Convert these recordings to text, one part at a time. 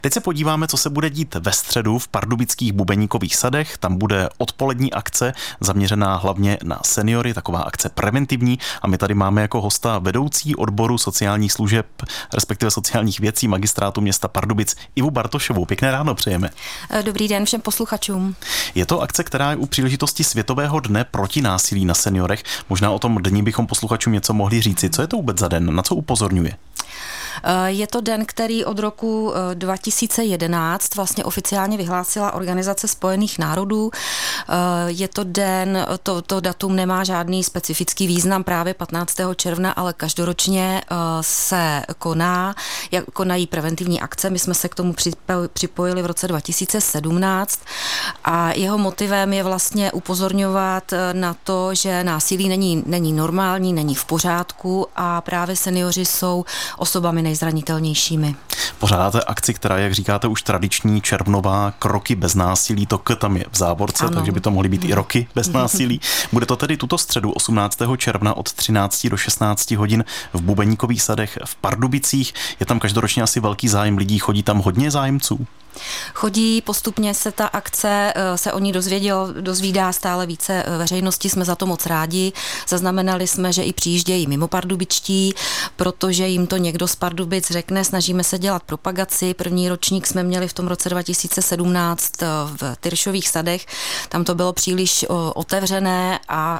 Teď se podíváme, co se bude dít ve středu v pardubických bubeníkových sadech. Tam bude odpolední akce zaměřená hlavně na seniory, taková akce preventivní. A my tady máme jako hosta vedoucí odboru sociálních služeb, respektive sociálních věcí magistrátu města Pardubic Ivu Bartošovou. Pěkné ráno přejeme. Dobrý den všem posluchačům. Je to akce, která je u příležitosti Světového dne proti násilí na seniorech. Možná o tom dni bychom posluchačům něco mohli říci. Co je to vůbec za den? Na co upozorňuje? Je to den, který od roku 2011 vlastně oficiálně vyhlásila Organizace spojených národů. Je to den, to datum nemá žádný specifický význam právě 15. června, ale každoročně se konají preventivní akce. My jsme se k tomu připojili v roce 2017 a jeho motivem je vlastně upozorňovat na to, že násilí není normální, není v pořádku a právě seniori jsou osobami nejzranitelnějšími. Pořádáte akci, která, jak říkáte, už tradiční červnová, kroky bez násilí, to K tam je v závorce, ano. Takže by to mohly být i roky bez násilí. Bude to tedy tuto středu 18. června od 13 do 16 hodin v Bubeníkových sadech v Pardubicích. Je tam každoročně asi velký zájem lidí, chodí tam hodně zájemců? Chodí, postupně se ta akce, se o ní dozvídá stále více veřejnosti, jsme za to moc rádi. Zaznamenali jsme, že i přijíždějí mimo pardubičtí, protože jim to někdo z Pardubic řekne, snažíme se dělat propagaci. První ročník jsme měli v tom roce 2017 v Tyršových sadech, tam to bylo příliš otevřené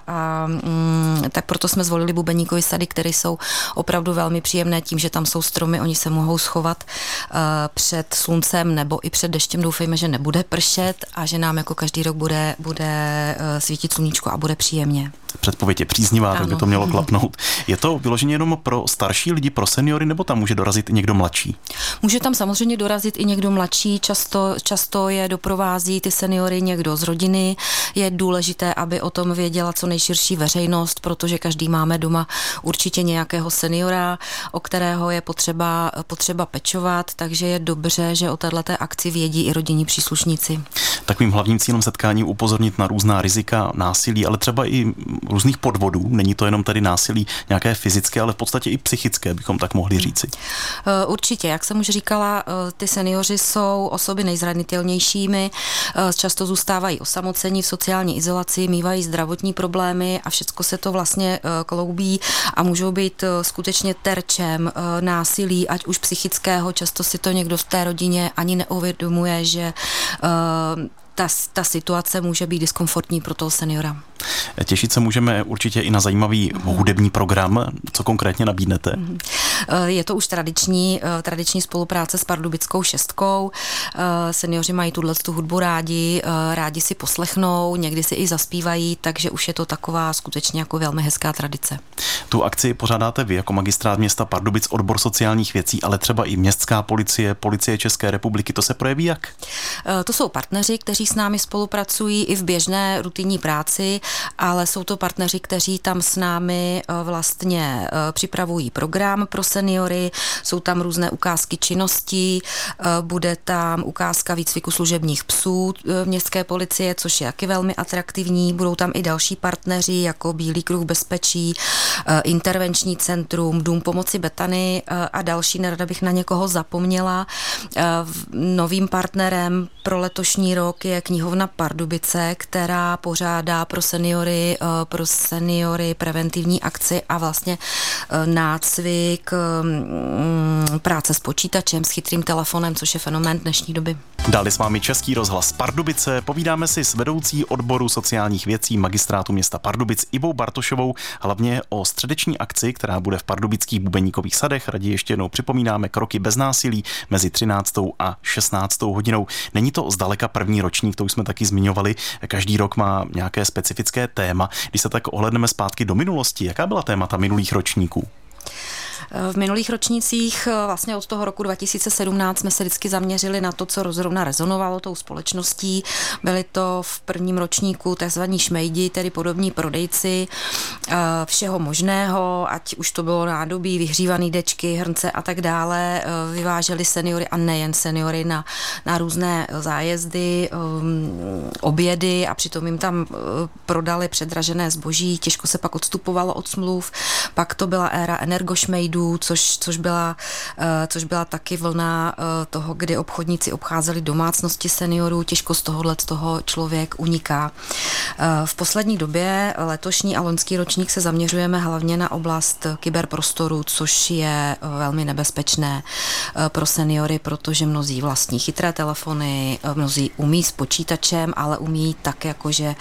tak proto jsme zvolili Bubeníkovy sady, které jsou opravdu velmi příjemné tím, že tam jsou stromy, oni se mohou schovat před sluncem nebo i před deštěm. Doufejme, že nebude pršet a že nám jako každý rok bude svítit sluníčko a bude příjemně. Předpověď je příznivá, tak by to mělo klapnout. Je to vyloženě jenom pro starší lidi, pro seniory, nebo tam může dorazit i někdo mladší? Může tam samozřejmě dorazit i někdo mladší, často je doprovází ty seniory někdo z rodiny. Je důležité, aby o tom věděla co nejširší veřejnost, protože každý máme doma určitě nějakého seniora, o kterého je potřeba pečovat, takže je dobře, že o této akci vědí i rodinní příslušníci. Takovým hlavním cílem setkání upozornit na různá rizika násilí, ale třeba i různých podvodů. Není to jenom tady násilí nějaké fyzické, ale v podstatě i psychické, bychom tak mohli říci. Určitě, jak jsem už říkala, ty seniori jsou osoby nejzranitelnějšími, často zůstávají osamocení v sociální izolaci, mívají zdravotní problémy a všechno se to vlastně kloubí a můžou být skutečně terčem násilí, ať už psychického, často si to někdo v té rodině ani neuvědomuje, že ta situace může být diskomfortní pro toho seniora. Těšit se můžeme určitě i na zajímavý hudební program. Co konkrétně nabídnete? Je to už tradiční spolupráce s Pardubickou šestkou. Seniori mají tu hudbu rádi si poslechnou, někdy si i zaspívají, takže už je to taková skutečně jako velmi hezká tradice. Tu akci pořádáte vy jako magistrát města Pardubic, odbor sociálních věcí, ale třeba i městská policie, Policie České republiky, to se projeví jak? To jsou partneři, kteří s námi spolupracují i v běžné rutinní práci, ale jsou to partneři, kteří tam s námi vlastně připravují program pro seniory, jsou tam různé ukázky činností, bude tam ukázka výcviku služebních psů městské policie, což je taky velmi atraktivní, budou tam i další partneři, jako Bílý kruh bezpečí, intervenční centrum, Dům pomoci Betany a další, nerada bych na někoho zapomněla. Novým partnerem pro letošní rok je knihovna Pardubice, která pořádá pro seniory preventivní akci a vlastně nácvik práce s počítačem, s chytrým telefonem, což je fenomén dnešní doby. Dále s vámi Český rozhlas Pardubice. Povídáme si s vedoucí odboru sociálních věcí magistrátu města Pardubic Ivou Bartošovou, hlavně o středeční akci, která bude v pardubických Bubeníkových sadech. Raději ještě jednou připomínáme kroky bez násilí mezi 13. a 16. hodinou. Není to zdaleka první ročník, to už jsme taky zmiňovali. Každý rok má nějaké specifické téma. Když se tak ohlédneme zpátky do minulosti, jaká byla témata minulých ročníků? V minulých ročnících vlastně od toho roku 2017 jsme se vždycky zaměřili na to, co zrovna rezonovalo tou společností. Byli to v prvním ročníku takzvaní šmejdi, tedy podobní prodejci všeho možného, ať už to bylo nádobí, vyhřívaný dečky, hrnce a tak dále. Vyváželi seniory a nejen seniory na různé zájezdy, obědy a přitom jim tam prodali předražené zboží. Těžko se pak odstupovalo od smluv. Pak to byla éra energošmejdů, rejdů, což byla taky vlna toho, kdy obchodníci obcházeli domácnosti seniorů, těžko z toho člověk uniká. V poslední době letošní a loňský ročník se zaměřujeme hlavně na oblast kyberprostoru, což je velmi nebezpečné pro seniory, protože mnozí vlastní chytré telefony, mnozí umí s počítačem, ale umí tak, jakože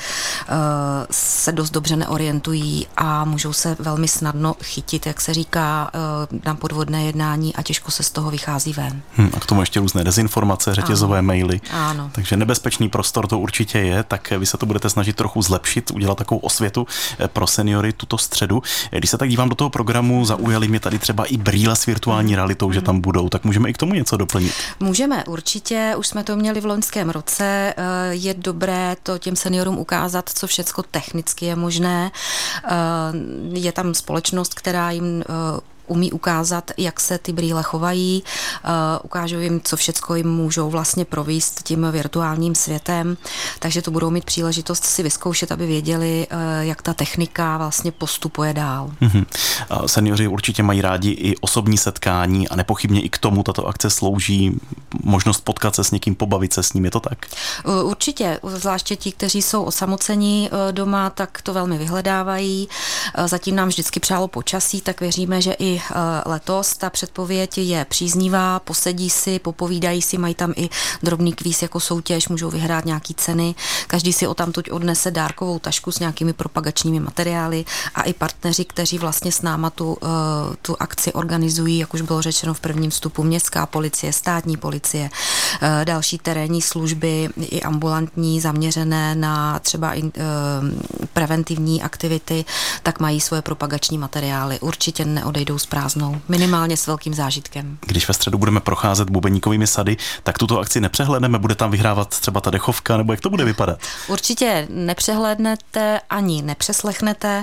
se dost dobře neorientují a můžou se velmi snadno chytit, jak se říká, na podvodné jednání a těžko se z toho vychází ven. A k tomu ještě různé dezinformace, řetězové maily. Ano. Takže nebezpečný prostor to určitě je, tak vy se to budete snažit trochu zlepšit, udělat takovou osvětu pro seniory tuto středu. Když se tak dívám do toho programu, zaujaly mě tady třeba i brýle s virtuální realitou, že tam budou, tak můžeme i k tomu něco doplnit. Můžeme určitě, už jsme to měli v loňském roce, je dobré to těm seniorům ukázat, co všecko technicky je možné. Je tam společnost, která jim umí ukázat, jak se ty brýle chovají, ukážou jim, co všecko jim můžou vlastně provést tím virtuálním světem, takže to budou mít příležitost si vyzkoušet, aby věděli, jak ta technika vlastně postupuje dál. Seniori určitě mají rádi i osobní setkání a nepochybně i k tomu tato akce slouží, možnost potkat se s někým, pobavit se s ním, je to tak? Určitě, zvláště ti, kteří jsou osamocení doma, tak to velmi vyhledávají. Zatím nám vždycky přálo počasí, tak věříme, že i letos ta předpověď je příznivá, posedí si, popovídají si, mají tam i drobný kvíz jako soutěž, můžou vyhrát nějaký ceny, každý si odtamtud odnese dárkovou tašku s nějakými propagačními materiály a i partneři, kteří vlastně s náma tu akci organizují, jak už bylo řečeno v prvním vstupu, městská policie, státní policie, další terénní služby, i ambulantní, zaměřené na třeba preventivní aktivity, tak mají svoje propagační materiály. Určitě neodejdou s prázdnou, minimálně s velkým zážitkem. Když ve středu budeme procházet bubeníkovými sady, tak tuto akci nepřehlédneme, bude tam vyhrávat třeba ta dechovka, nebo jak to bude vypadat? Určitě nepřehlédnete ani nepřeslechnete.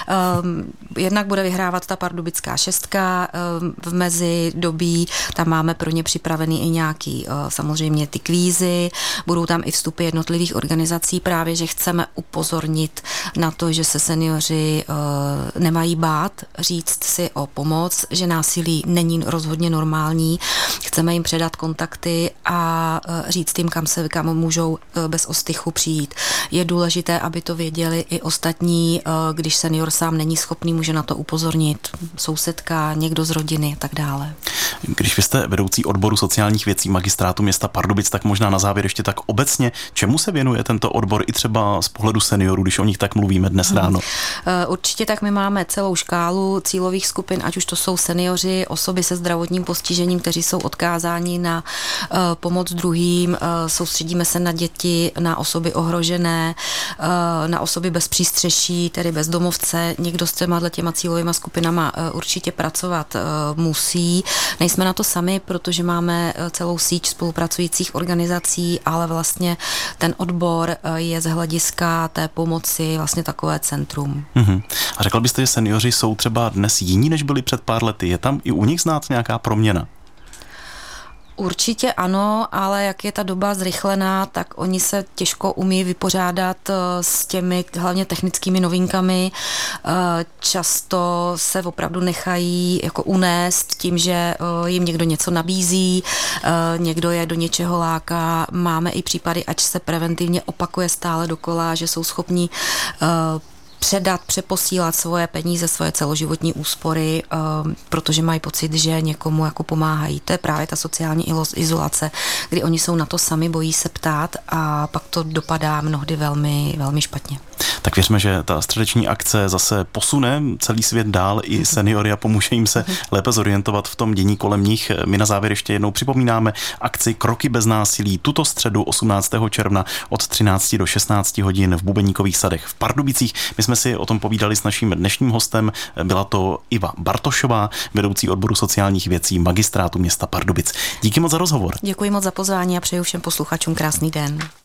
Jednak bude vyhrávat ta pardubická šestka v mezidobí, tam máme pro ně připravený i nějaký samozřejmě ty kvízy, budou tam i vstupy jednotlivých organizací, právě, že chceme upozornit na to, že se seniori nemají bát říct si o pomoc, že násilí není rozhodně normální. Chceme jim předat kontakty a říct jim, kam můžou bez ostychu přijít. Je důležité, aby to věděli i ostatní, když senior sám není schopný, může na to upozornit sousedka, někdo z rodiny a tak dále. Když vy jste vedoucí odboru sociálních věcí Magistrátu města Pardubic, tak možná na závěr ještě tak obecně, čemu se věnuje tento odbor i třeba z pohledu seniorů, když o nich tak mluvíme dnes ráno? Určitě tak my máme celou škálu cílových skupin, ať už to jsou seniori, osoby se zdravotním postižením, kteří jsou odkázáni na pomoc druhým, soustředíme se na děti, na osoby ohrožené, na osoby bez přístřeší, tedy bezdomovce. Někdo s těma cílovýma skupinama určitě pracovat musí. Nejsme na to sami, protože máme celou síť spolupracujících organizací, ale vlastně ten odbor je z hlediska té pomoci vlastně takové centrum. A řekl byste, že seniori jsou třeba dnes jiní, než byli před pár lety? Je tam i u nich znát nějaká proměna? Určitě ano, ale jak je ta doba zrychlená, tak oni se těžko umí vypořádat s těmi hlavně technickými novinkami. Často se opravdu nechají jako unést tím, že jim někdo něco nabízí, někdo je do něčeho láká. Máme i případy, ať se preventivně opakuje stále dokola, že jsou schopni přeposílat svoje peníze, svoje celoživotní úspory, protože mají pocit, že někomu jako pomáhají. To je právě ta sociální izolace, kdy oni jsou na to sami, bojí se ptát a pak to dopadá mnohdy velmi, velmi špatně. Tak věřme, že ta středeční akce zase posune celý svět dál i seniory a pomůže jim se lépe zorientovat v tom dění kolem nich. My na závěr ještě jednou připomínáme akci Kroky bez násilí tuto středu 18. června od 13 do 16 hodin v Bubeníkových sadech v Pardubicích. My jsme si o tom povídali s naším dnešním hostem. Byla to Iva Bartošová, vedoucí odboru sociálních věcí Magistrátu města Pardubic. Díky moc za rozhovor. Děkuji moc za pozvání a přeju všem posluchačům krásný den.